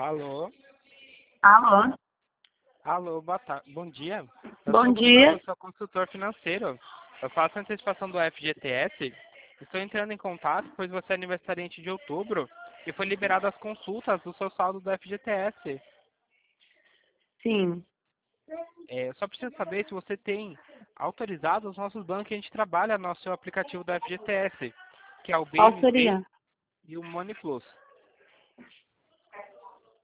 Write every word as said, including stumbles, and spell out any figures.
Alô? Alô? Alô, boa tarde. Bom dia. Eu Bom sou o Gustavo, dia. eu sou consultor financeiro. Eu faço a antecipação do F G T S. Estou entrando em contato, pois você é aniversariante de outubro e foi liberado as consultas do seu saldo do F G T S. Sim. É, eu só preciso saber se você tem autorizado os nossos bancos que a gente trabalha no seu aplicativo do F G T S, que é o B M P Autoria. e o Money Plus.